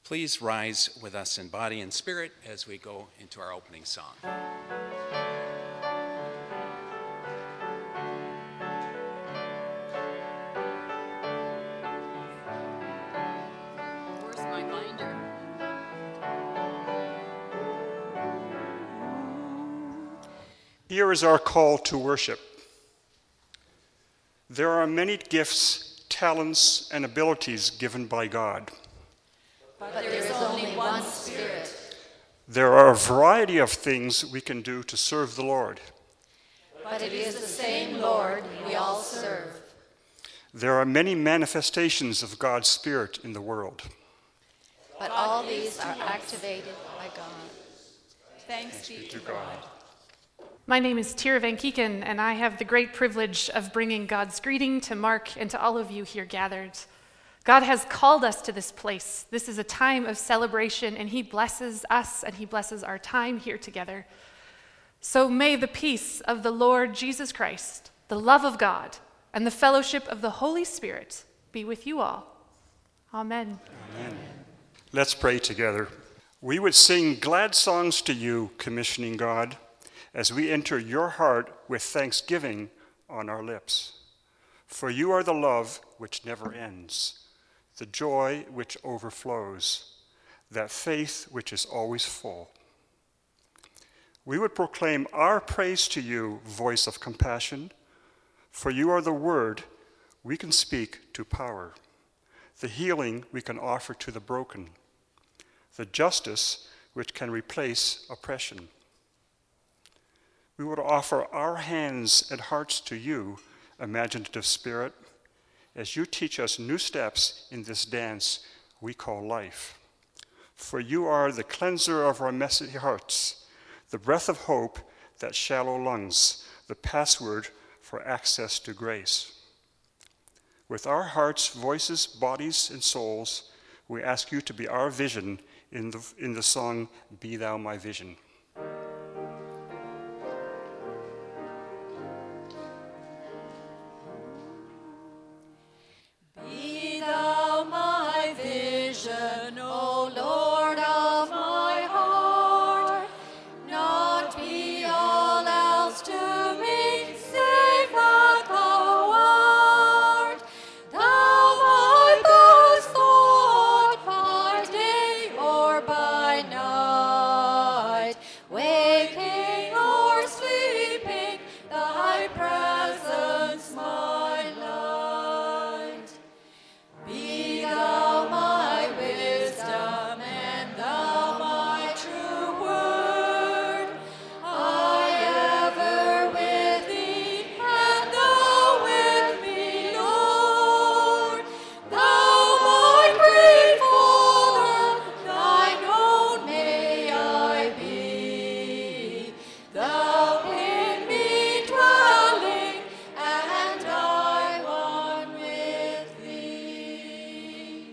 Please rise with us in body and spirit as we go into our opening song. Where's my binder? Here is our call to worship. There are many gifts, talents, and abilities given by God. But there is only one Spirit. There are a variety of things we can do to serve the Lord. But it is the same Lord we all serve. There are many manifestations of God's Spirit in the world. But all these are activated by God. Thanks be to God. My name is Tira Van Kieken, and I have the great privilege of bringing God's greeting to Mark and to all of you here gathered. God has called us to this place. This is a time of celebration, and He blesses us, and He blesses our time here together. So may the peace of the Lord Jesus Christ, the love of God, and the fellowship of the Holy Spirit be with you all. Amen. Amen. Let's pray together. We would sing glad songs to you, commissioning God, as we enter your heart with thanksgiving on our lips. For you are the love which never ends, the joy which overflows, that faith which is always full. We would proclaim our praise to you, voice of compassion, for you are the word we can speak to power, the healing we can offer to the broken, the justice which can replace oppression. We would offer our hands and hearts to you, imaginative Spirit, as you teach us new steps in this dance we call life. For you are the cleanser of our messy hearts, the breath of hope that shallow lungs, the password for access to grace. With our hearts, voices, bodies, and souls, we ask you to be our vision in the song, Be Thou My Vision. Be thou my vision, O Lord of my heart, not be all else to me, save that thou art. Thou my best thought by day or by night, waking or sleeping, thy presence my light. Be thou my wisdom, and thou my true word. I ever with thee, and thou with me, Lord. Thou my great Father, thine own may I be. Thou in me dwelling, and I one with thee.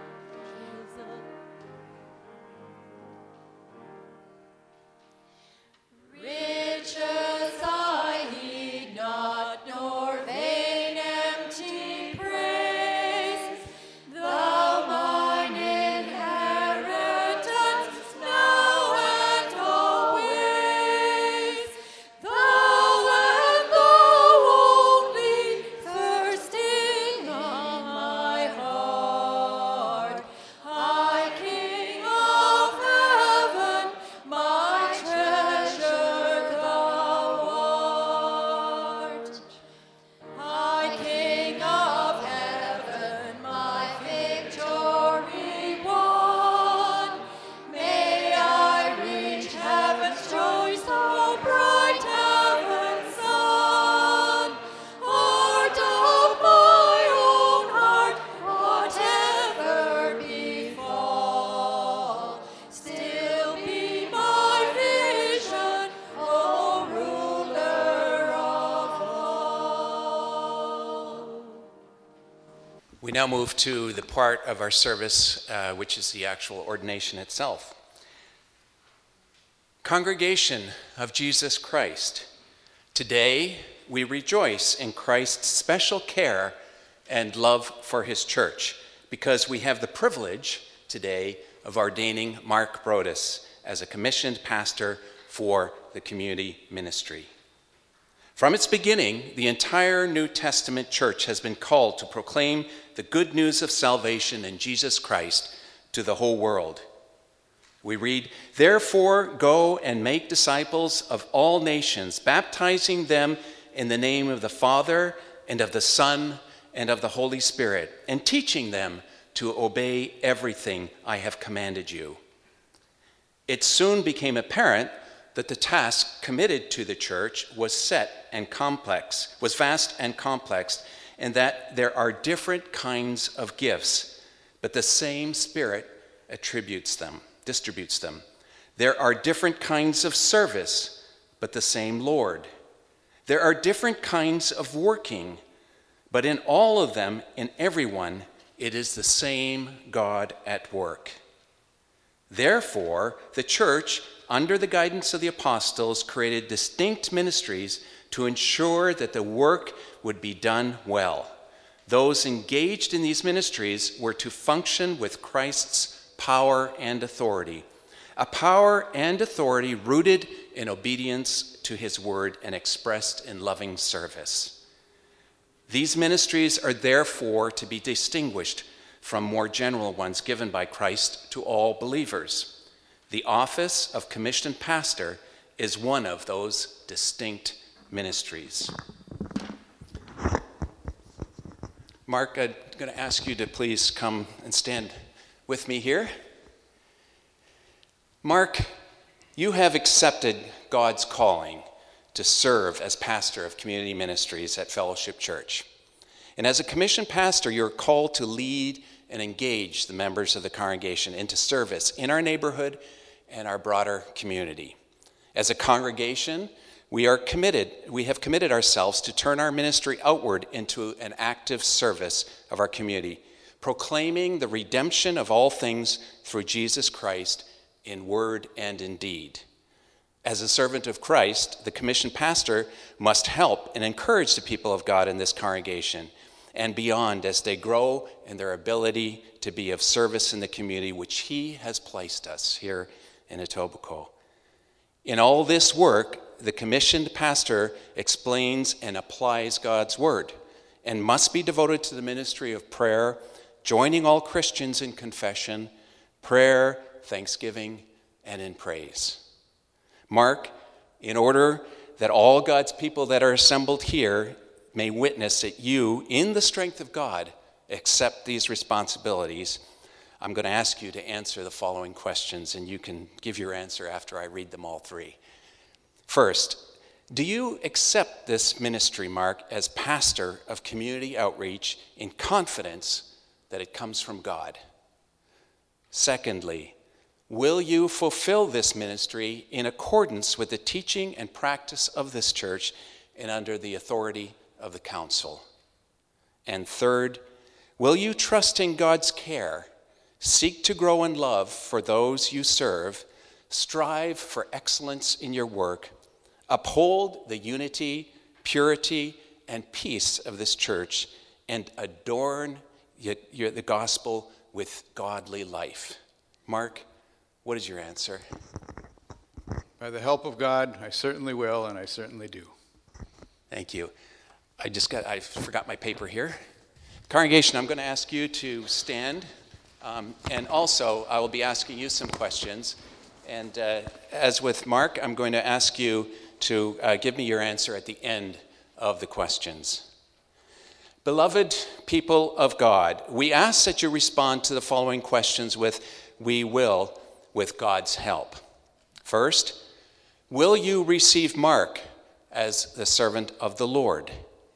Riches I heed not, nor vain empty praise. Thou mine inheritance, now and always. Thou and thou only, thirsting on my heart. High King of heaven, my treasure thou art. High King of heaven, my victory won. May I reach heaven's joy, so bright heaven's sun. Heart of my own heart, whatever befall, still be my vision, O ruler of all. We now move to the part of our service which is the actual ordination itself. Congregation of Jesus Christ, today we rejoice in Christ's special care and love for his church because we have the privilege today of ordaining Mark Brodus as a commissioned pastor for the community ministry. From its beginning, the entire New Testament church has been called to proclaim the good news of salvation in Jesus Christ to the whole world. We read, "Therefore go and make disciples of all nations, baptizing them in the name of the Father and of the Son and of the Holy Spirit, and teaching them to obey everything I have commanded you." It soon became apparent that the task committed to the church was vast and complex, and that there are different kinds of gifts, but the same Spirit distributes them. There are different kinds of service, but the same Lord. There are different kinds of working, but in all of them, in everyone, it is the same God at work. Therefore, the church, under the guidance of the apostles, created distinct ministries to ensure that the work would be done well. Those engaged in these ministries were to function with Christ's power and authority, a power and authority rooted in obedience to his word and expressed in loving service. These ministries are therefore to be distinguished from more general ones given by Christ to all believers. The office of commissioned pastor is one of those distinct ministries. Mark, I'm going to ask you to please come and stand with me here. Mark, you have accepted God's calling to serve as pastor of community ministries at Fellowship Church. And as a commissioned pastor, you're called to lead and engage the members of the congregation into service in our neighborhood and our broader community. As a congregation, we have committed ourselves to turn our ministry outward into an active service of our community, proclaiming the redemption of all things through Jesus Christ in word and in deed. As a servant of Christ, the commissioned pastor must help and encourage the people of God in this congregation and beyond as they grow in their ability to be of service in the community which he has placed us here in Etobicoke. In all this work, the commissioned pastor explains and applies God's word and must be devoted to the ministry of prayer, joining all Christians in confession, prayer, thanksgiving, and in praise. Mark, in order that all God's people that are assembled here may witness that you, in the strength of God, accept these responsibilities, I'm going to ask you to answer the following questions, and you can give your answer after I read them all three. First, do you accept this ministry, Mark, as pastor of community outreach in confidence that it comes from God? Secondly, will you fulfill this ministry in accordance with the teaching and practice of this church and under the authority of the council? And third, will you trust in God's care, seek to grow in love for those you serve, strive for excellence in your work, uphold the unity, purity, and peace of this church, and adorn the gospel with godly life? Mark, what is your answer? By the help of God, I certainly will, and I certainly do. Thank you. I forgot my paper here. Congregation, I'm going to ask you to stand, and also I will be asking you some questions. And as with Mark, I'm going to ask you to give me your answer at the end of the questions. Beloved people of God, we ask that you respond to the following questions with "we will" with God's help. First, will you receive Mark as the servant of the Lord?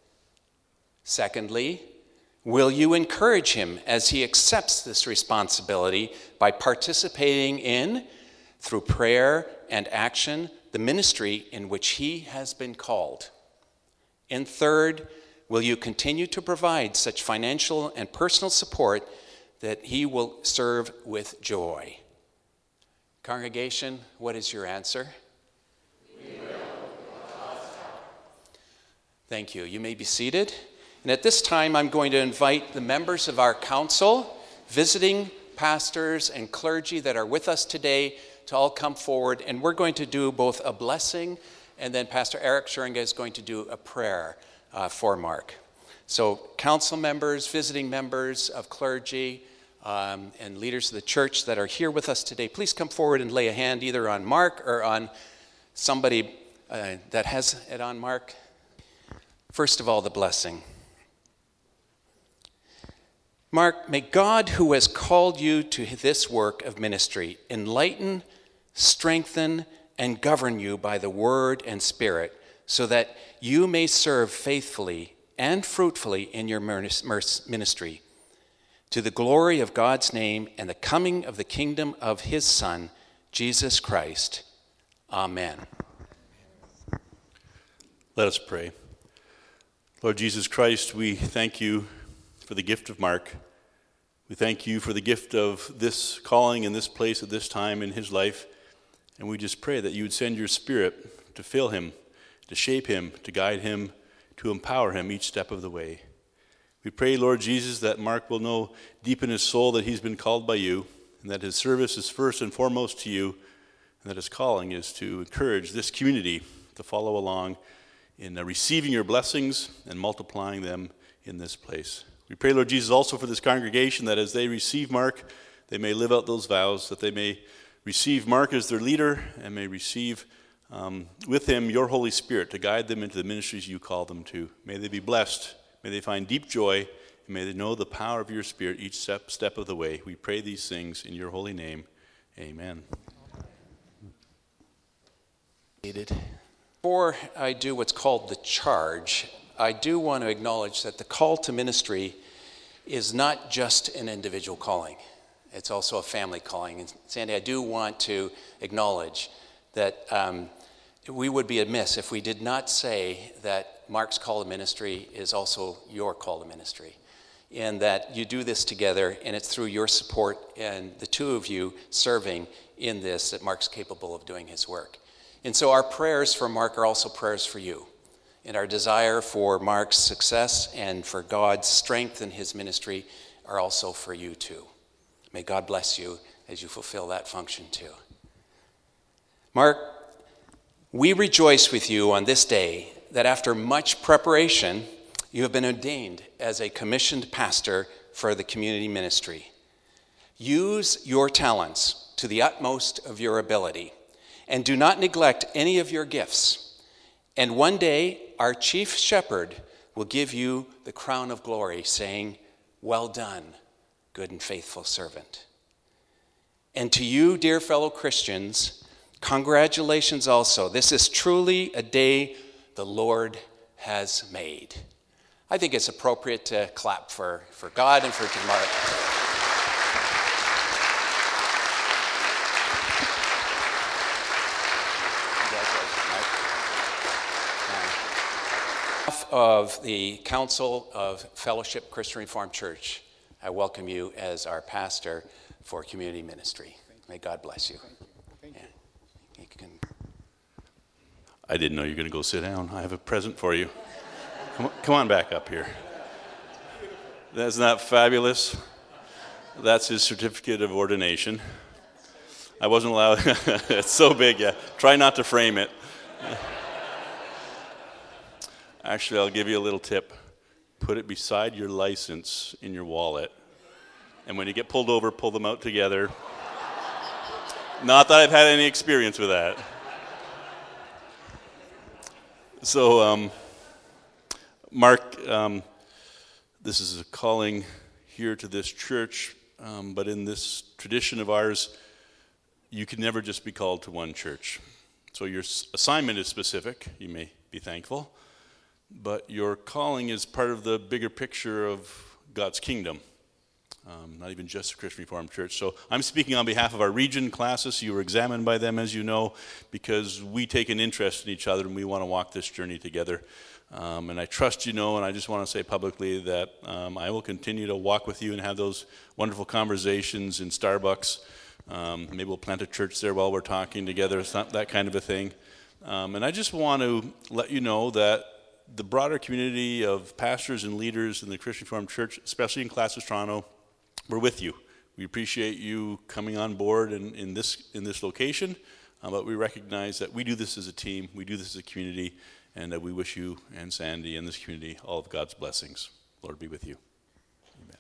Secondly, will you encourage him as he accepts this responsibility by participating in, through prayer and action, the ministry in which he has been called? And third, will you continue to provide such financial and personal support that he will serve with joy? Congregation, what is your answer? We will. Thank you. You may be seated. And at this time, I'm going to invite the members of our council, visiting pastors and clergy that are with us today to all come forward, and we're going to do both a blessing, and then Pastor Eric Scheringa is going to do a prayer for Mark. So council members, visiting members of clergy, and leaders of the church that are here with us today, please come forward and lay a hand either on Mark or on somebody that has it on Mark. First of all, the blessing. Mark, may God, who has called you to this work of ministry, enlighten, strengthen, and govern you by the word and spirit, so that you may serve faithfully and fruitfully in your ministry, to the glory of God's name and the coming of the kingdom of his Son, Jesus Christ. Amen. Let us pray. Lord Jesus Christ, we thank you for the gift of Mark. We thank you for the gift of this calling in this place at this time in his life. And we just pray that you would send your Spirit to fill him, to shape him, to guide him, to empower him each step of the way. We pray, Lord Jesus, that Mark will know deep in his soul that he's been called by you, and that his service is first and foremost to you, and that his calling is to encourage this community to follow along in receiving your blessings and multiplying them in this place. We pray, Lord Jesus, also for this congregation, that as they receive Mark, they may live out those vows, that they may receive Mark as their leader, and may receive with him your Holy Spirit to guide them into the ministries you call them to. May they be blessed. May they find deep joy. And may they know the power of your Spirit each step of the way. We pray these things in your holy name. Amen. Before I do what's called the charge, I do want to acknowledge that the call to ministry is not just an individual calling. It's also a family calling. And Sandy, I do want to acknowledge that we would be amiss if we did not say that Mark's call to ministry is also your call to ministry, and that you do this together, and it's through your support and the two of you serving in this that Mark's capable of doing his work. And so our prayers for Mark are also prayers for you, and our desire for Mark's success and for God's strength in his ministry are also for you too. May God bless you as you fulfill that function too. Mark, we rejoice with you on this day that after much preparation, you have been ordained as a commissioned pastor for the community ministry. Use your talents to the utmost of your ability, and do not neglect any of your gifts. And one day, our chief shepherd will give you the crown of glory, saying, "Well done, good and faithful servant." And to you, dear fellow Christians, congratulations also. This is truly a day the Lord has made. I think it's appropriate to clap for God and for Mark. Of the Council of Fellowship Christian Reformed Church, I welcome you as our pastor for community ministry. May God bless you. Thank you. You can... I didn't know you were going to go sit down. I have a present for you. Come on back up here. That's not fabulous. That's his certificate of ordination. I wasn't allowed. It's so big, yeah. Try not to frame it. Actually, I'll give you a little tip. Put it beside your license in your wallet. And when you get pulled over, pull them out together. Not that I've had any experience with that. So, Mark, this is a calling here to this church, but in this tradition of ours, you can never just be called to one church. So your assignment is specific, you may be thankful, but your calling is part of the bigger picture of God's kingdom, not even just the Christian Reformed Church. So I'm speaking on behalf of our region classes. You were examined by them, as you know, because we take an interest in each other and we want to walk this journey together. And I trust you know, and I just want to say publicly that I will continue to walk with you and have those wonderful conversations in Starbucks. Maybe we'll plant a church there while we're talking together. It's not that kind of a thing. And I just want to let you know that the broader community of pastors and leaders in the Christian Reformed Church, especially in Classes Toronto, we're with you. We appreciate you coming on board in this location, but we recognize that we do this as a team, we do this as a community, and we wish you and Sandy and this community all of God's blessings. Lord be with you. Amen.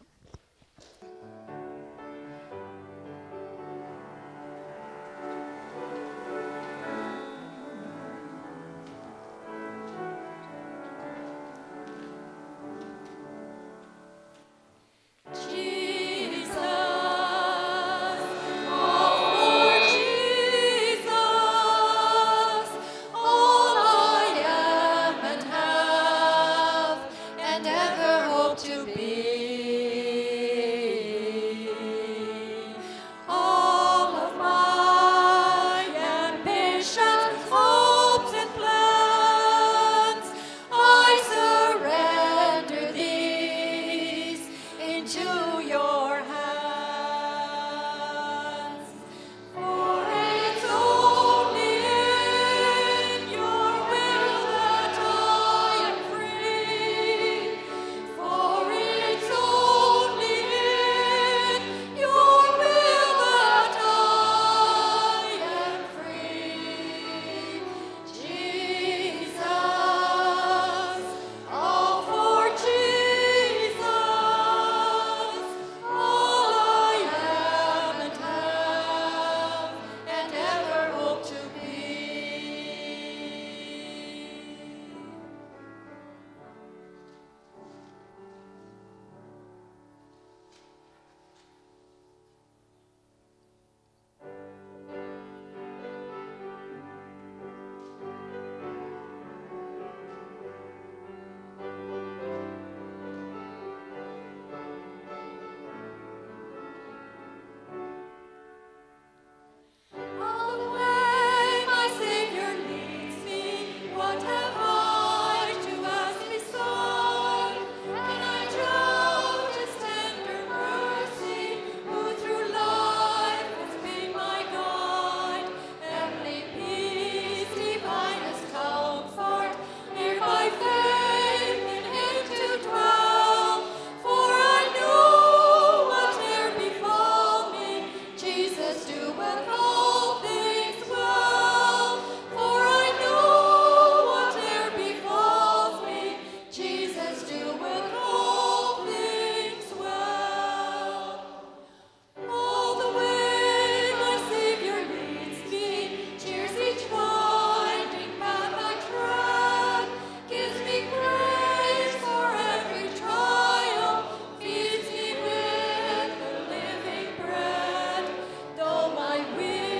My will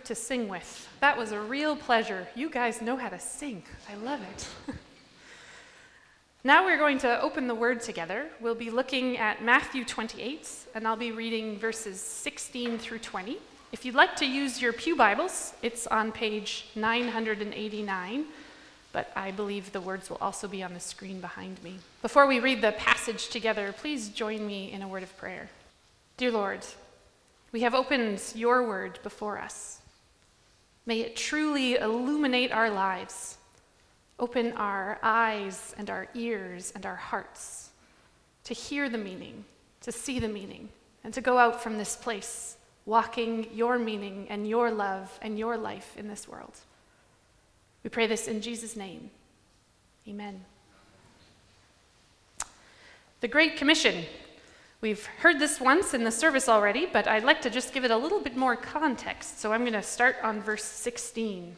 to sing with. That was a real pleasure. You guys know how to sing. I love it. Now we're going to open the Word together. We'll be looking at Matthew 28, and I'll be reading verses 16 through 20. If you'd like to use your pew Bibles, it's on page 989, but I believe the words will also be on the screen behind me. Before we read the passage together, please join me in a word of prayer. Dear Lord, we have opened your word before us. May it truly illuminate our lives. Open our eyes and our ears and our hearts to hear the meaning, to see the meaning, and to go out from this place walking your meaning and your love and your life in this world. We pray this in Jesus' name. Amen. The Great Commission. We've heard this once in the service already, but I'd like to just give it a little bit more context, so I'm going to start on verse 16.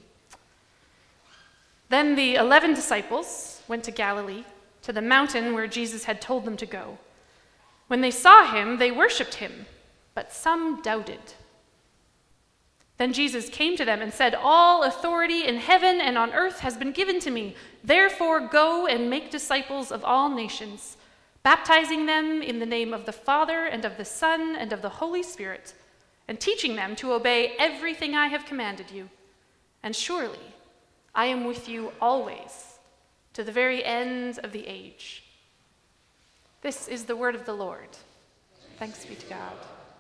Then the 11 disciples went to Galilee, to the mountain where Jesus had told them to go. When they saw him, they worshipped him, but some doubted. Then Jesus came to them and said, "All authority in heaven and on earth has been given to me. Therefore go and make disciples of all nations, baptizing them in the name of the Father and of the Son and of the Holy Spirit, and teaching them to obey everything I have commanded you. And surely I am with you always, to the very end of the age." This is the word of the Lord. Thanks be to God.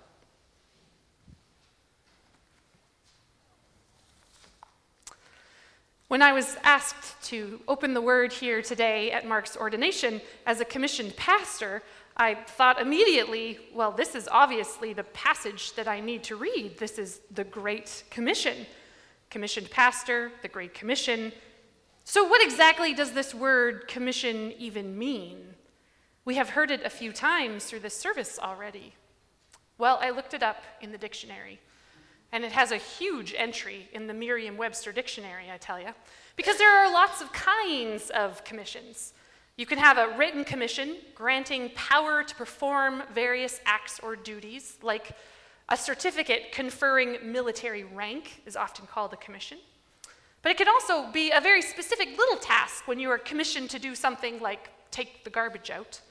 When I was asked to open the word here today at Mark's ordination as a commissioned pastor, I thought immediately, well, this is obviously the passage that I need to read. This is the Great Commission. Commissioned pastor, the Great Commission. So what exactly does this word commission even mean? We have heard it a few times through this service already. Well, I looked it up in the dictionary, and it has a huge entry in the Merriam-Webster dictionary, I tell you, because there are lots of kinds of commissions. You can have a written commission granting power to perform various acts or duties, like a certificate conferring military rank is often called a commission. But it can also be a very specific little task when you are commissioned to do something like take the garbage out.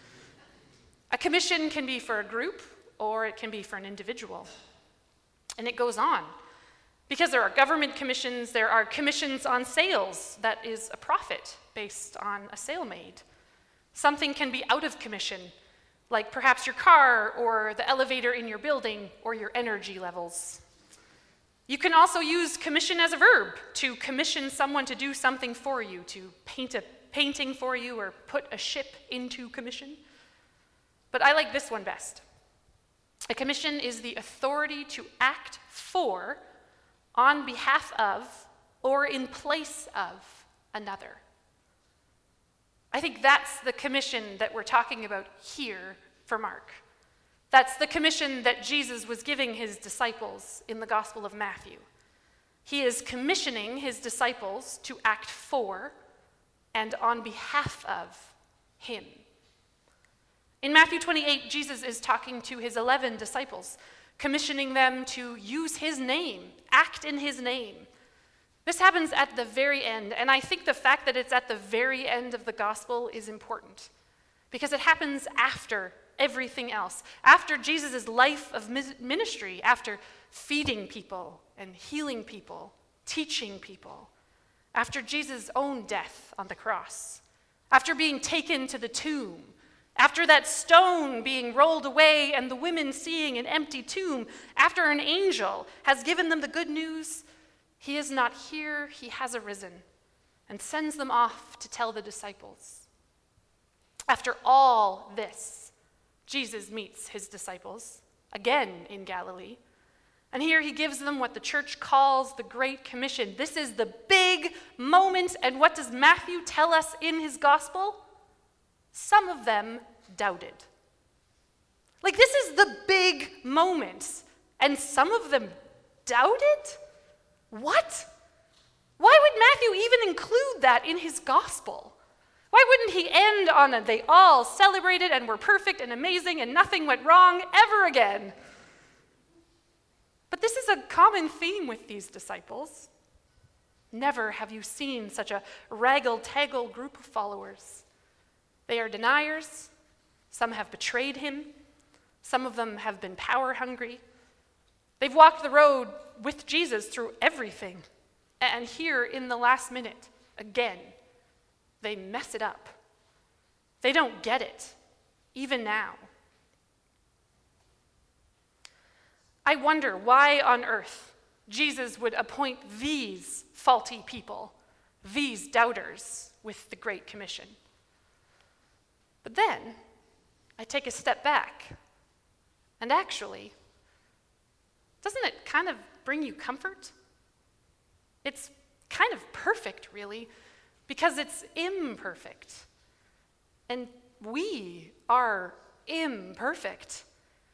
A commission can be for a group, or it can be for an individual. And it goes on. Because there are government commissions, there are commissions on sales that is a profit based on a sale made. Something can be out of commission, like perhaps your car or the elevator in your building or your energy levels. You can also use commission as a verb, to commission someone to do something for you, to paint a painting for you or put a ship into commission. But I like this one best. A commission is the authority to act for, on behalf of, or in place of another. I think that's the commission that we're talking about here for Mark. That's the commission that Jesus was giving his disciples in the Gospel of Matthew. He is commissioning his disciples to act for and on behalf of him. In Matthew 28, Jesus is talking to his 11 disciples, commissioning them to use his name, act in his name. This happens at the very end, and I think the fact that it's at the very end of the gospel is important, because it happens after everything else, after Jesus' life of ministry, after feeding people and healing people, teaching people, after Jesus' own death on the cross, after being taken to the tomb, after that stone being rolled away and the women seeing an empty tomb, after an angel has given them the good news, he is not here, he has arisen, and sends them off to tell the disciples. After all this, Jesus meets his disciples, again in Galilee, and here he gives them what the church calls the Great Commission. This is the big moment, and what does Matthew tell us in his gospel? Some of them doubted. Like, this is the big moment, and some of them doubted? What? Why would Matthew even include that in his gospel? Why wouldn't he end on a they all celebrated and were perfect and amazing and nothing went wrong ever again? But this is a common theme with these disciples. Never have you seen such a raggle-taggle group of followers. They are deniers. Some have betrayed him. Some of them have been power-hungry. They've walked the road with Jesus through everything. And here in the last minute, again, they mess it up. They don't get it, even now. I wonder why on earth Jesus would appoint these faulty people, these doubters, with the Great Commission. But then I take a step back, and actually, doesn't it kind of bring you comfort? It's kind of perfect, really, because it's imperfect. And we are imperfect.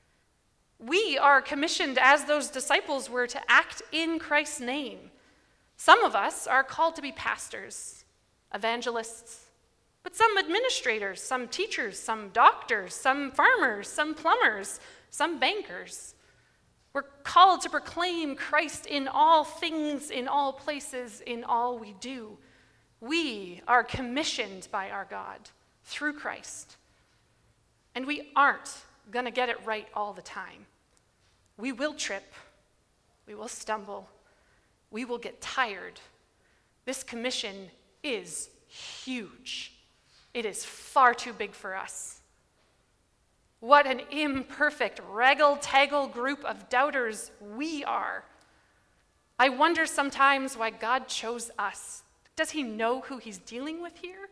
We are commissioned as those disciples were to act in Christ's name. Some of us are called to be pastors, evangelists, but some administrators, some teachers, some doctors, some farmers, some plumbers, some bankers. We're called to proclaim Christ in all things, in all places, in all we do. We are commissioned by our God through Christ. And we aren't going to get it right all the time. We will trip. We will stumble. We will get tired. This commission is huge. It is far too big for us. What an imperfect, raggle-taggle group of doubters we are. I wonder sometimes why God chose us. Does he know who he's dealing with here?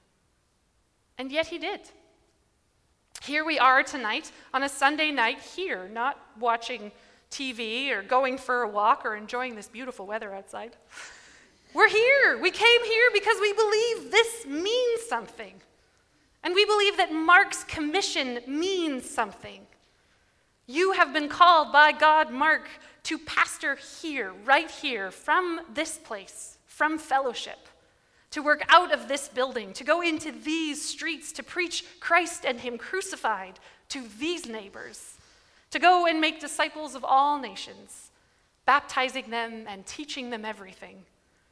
And yet he did. Here we are tonight on a Sunday night here, not watching TV or going for a walk or enjoying this beautiful weather outside. We're here. We came here because we believe this means something. And we believe that Mark's commission means something. You have been called by God, Mark, to pastor here, right here, from this place, from Fellowship, to work out of this building, to go into these streets, to preach Christ and him crucified to these neighbors, to go and make disciples of all nations, baptizing them and teaching them everything.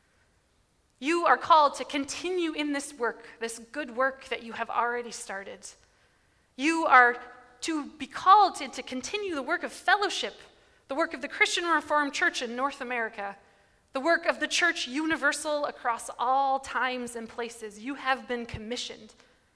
You are called to continue in this work, this good work that you have already started. You are to be called to continue the work of Fellowship, the work of the Christian Reformed Church in North America, the work of the Church Universal across all times and places. You have been commissioned.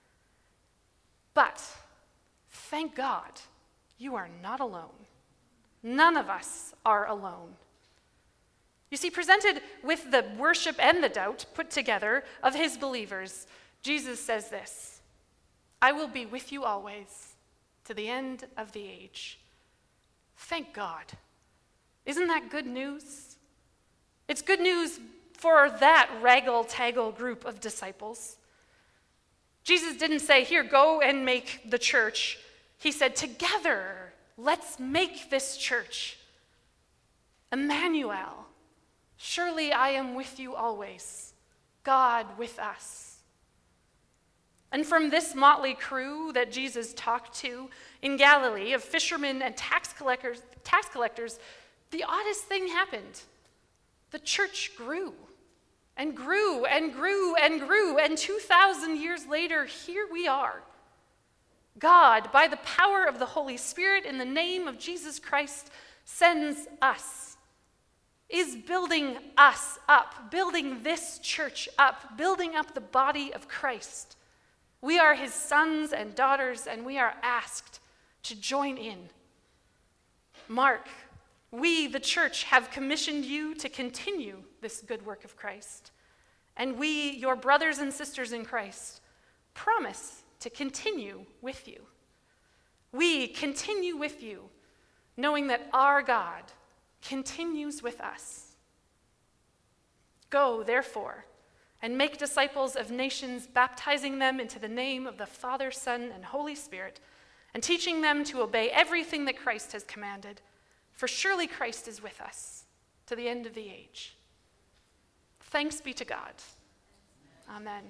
But thank God, you are not alone. None of us are alone. You see, presented with the worship and the doubt put together of his believers, Jesus says this: I will be with you always to the end of the age. Thank God. Isn't that good news? It's good news for that raggle-taggle group of disciples. Jesus didn't say, here, go and make the church. He said, together, let's make this church. Emmanuel. Surely I am with you always, God with us. And from this motley crew that Jesus talked to in Galilee of fishermen and tax collectors, the oddest thing happened. The church grew and grew and grew and grew, and 2,000 years later, here we are. God, by the power of the Holy Spirit in the name of Jesus Christ, sends us, is building us up, building this church up, building up the body of Christ. We are his sons and daughters, and we are asked to join in. Mark, we, the church, have commissioned you to continue this good work of Christ. And we, your brothers and sisters in Christ, promise to continue with you. We continue with you, knowing that our God continues with us. Go, therefore, and make disciples of nations, baptizing them into the name of the Father, Son, and Holy Spirit, and teaching them to obey everything that Christ has commanded. For surely Christ is with us to the end of the age. Thanks be to God. Amen.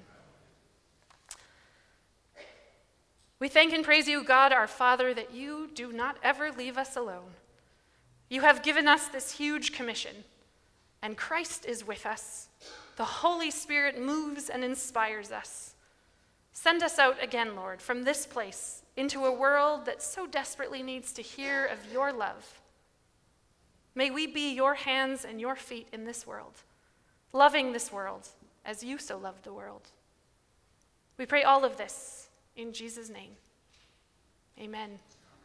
We thank and praise you, God, our Father, that you do not ever leave us alone. You have given us this huge commission, and Christ is with us. The Holy Spirit moves and inspires us. Send us out again, Lord, from this place into a world that so desperately needs to hear of your love. May we be your hands and your feet in this world, loving this world as you so loved the world. We pray all of this in Jesus' name. Amen.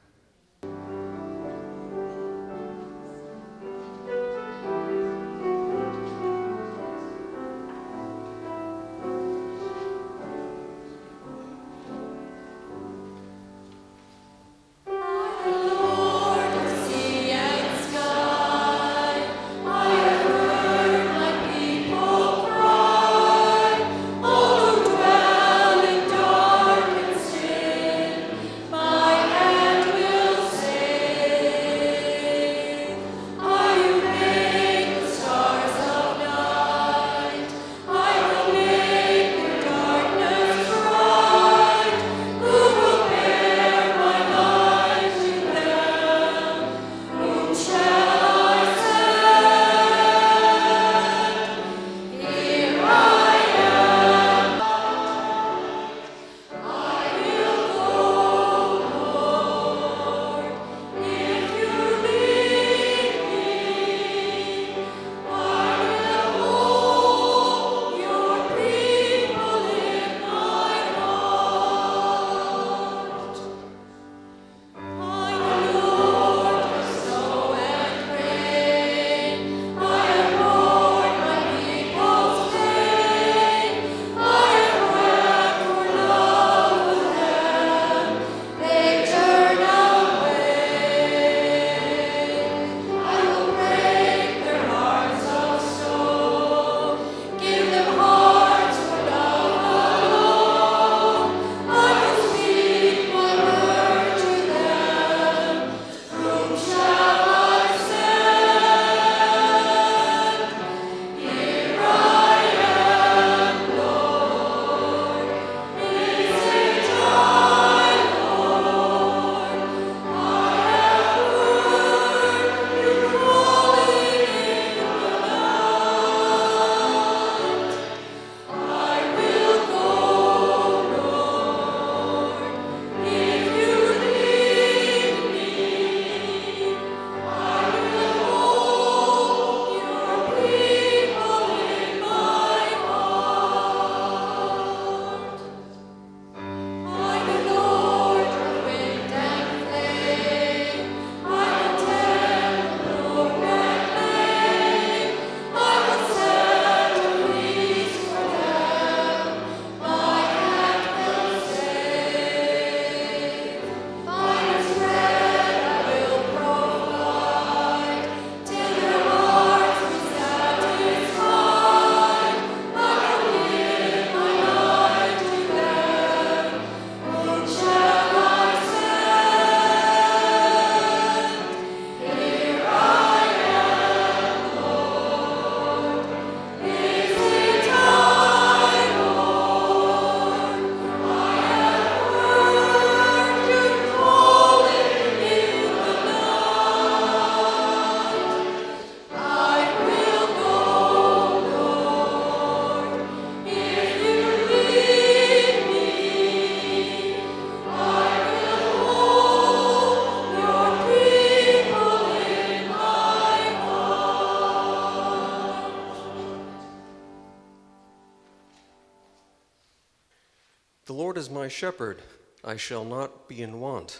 The Lord is my shepherd, I shall not be in want.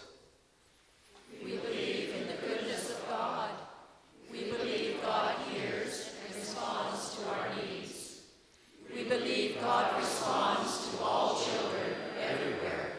We believe in the goodness of God. We believe God hears and responds to our needs. We believe God responds to all children everywhere.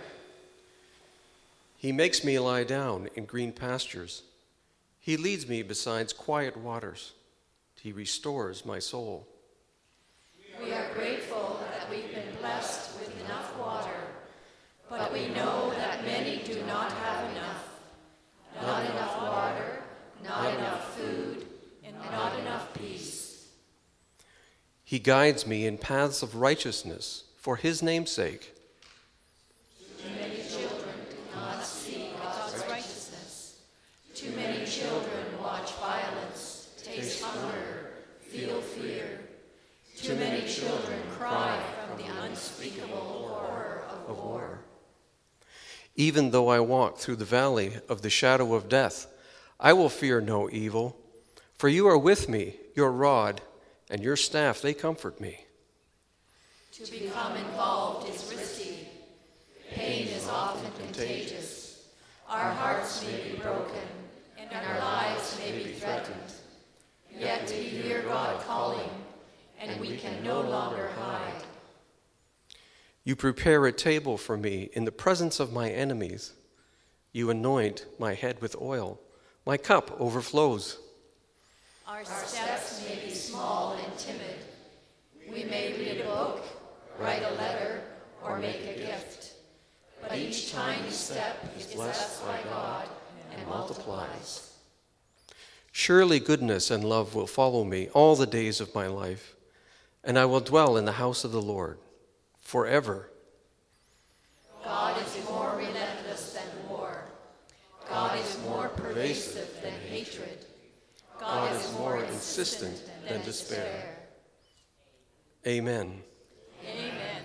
He makes me lie down in green pastures. He leads me beside quiet waters. He restores my soul. We are grateful that we've been blessed with enough water, but we know that many do not have enough. Not enough water, not enough food, and not enough peace. He guides me in paths of righteousness for his name's sake. Too many children do not see God's righteousness. Too many children watch violence, taste hunger, feel fear. Too many children cry from the unspeakable horror of war. Even though I walk through the valley of the shadow of death, I will fear no evil, for you are with me, your rod and your staff, they comfort me. To become involved is risky. Pain is often contagious. Our hearts may be broken, and our lives may be threatened. Yet we hear God calling, and we can no longer hide. You prepare a table for me in the presence of my enemies. You anoint my head with oil. My cup overflows. Our steps may be small and timid. We may read a book, write a letter, or make a gift. But each tiny step is blessed by God and multiplies. Surely goodness and love will follow me all the days of my life, and I will dwell in the house of the Lord forever. God is more relentless than war. God is more pervasive than hatred. God is more insistent than despair. Amen. Amen.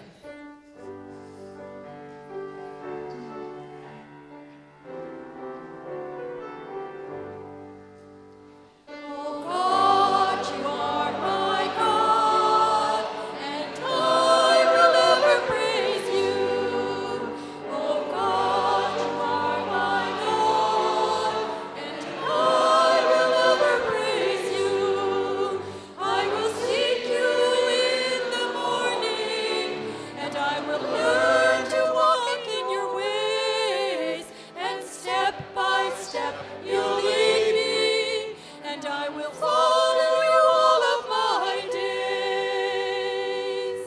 Oh God, you are my God, and I will ever praise you. Oh God, you are my God, and I will ever praise you. I will seek you in the morning, and I will learn to walk in your ways, and step by step you'll lead me, and I will follow you all of my days.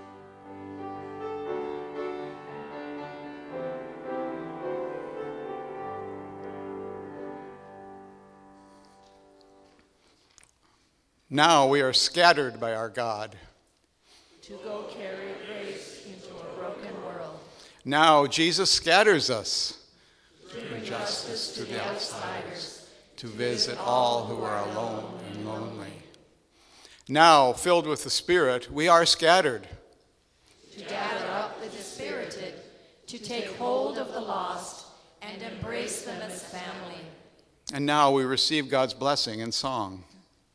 Now we are scattered by our God. To go carry grace into a broken world. Now Jesus scatters us To bring justice to the outsiders. to visit all who are alone and lonely. Now, filled with the Spirit, we are scattered. To gather up the dispirited. To take hold of the lost and embrace them as family. And now we receive God's blessing in song.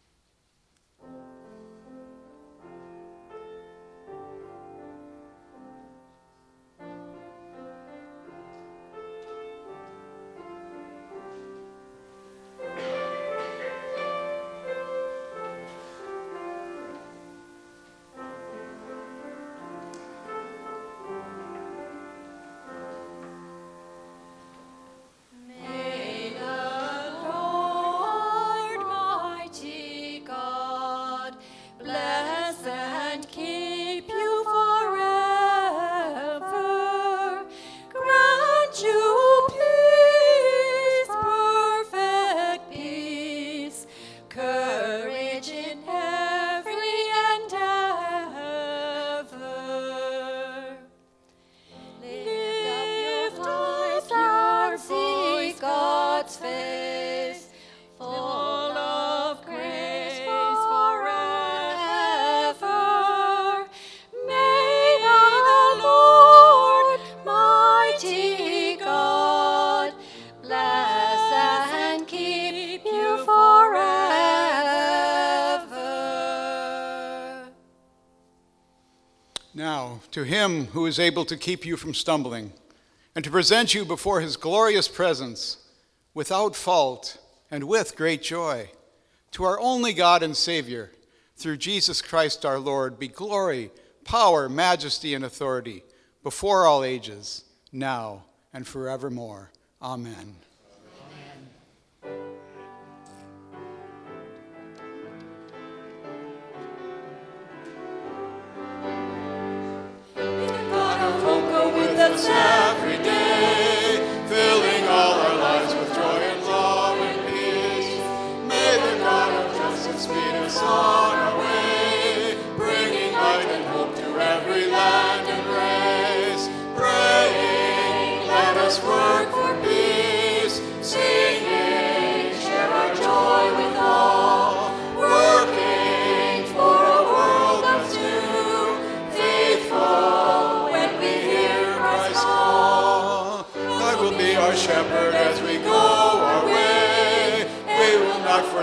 May the Lord mighty God bless and keep you forever. Grant you peace, perfect peace, courage in every endeavor. Lift up your voice, God's face, full of grace forever. May the Lord, mighty God, bless and keep you forever. Now, to him who is able to keep you from stumbling and to present you before his glorious presence without fault and with great joy, to our only God and Savior, through Jesus Christ our Lord, be glory, power, majesty, and authority before all ages, now and forevermore. Amen. God of hope, go with us every day, filling all our lives with joy and love and peace. May the God of justice lead us on our way, bringing light and hope to every land and race. Praying, let us work for peace, singing,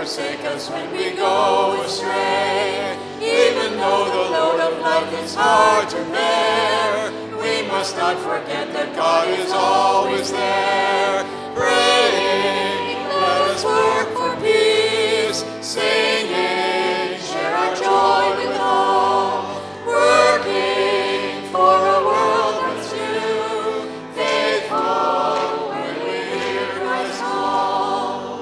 forsake us when we go astray. Even though the load of life is hard to bear, we must not forget that God is always there. Praying, let us work for peace. Singing, share our joy with all. Working for a world that's new. Faithful when we hear Christ's call.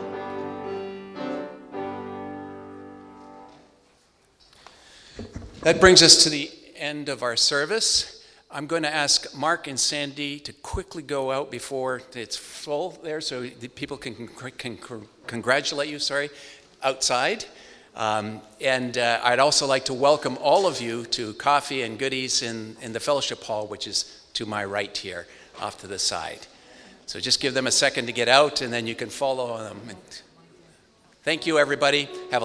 That brings us to the end of our service. I'm going to ask Mark and Sandy to quickly go out before it's full there so the people can congratulate you, outside. And I'd also like to welcome all of you to coffee and goodies in the fellowship hall, which is to my right here, off to the side. So just give them a second to get out, and then you can follow them. Thank you, everybody. Have a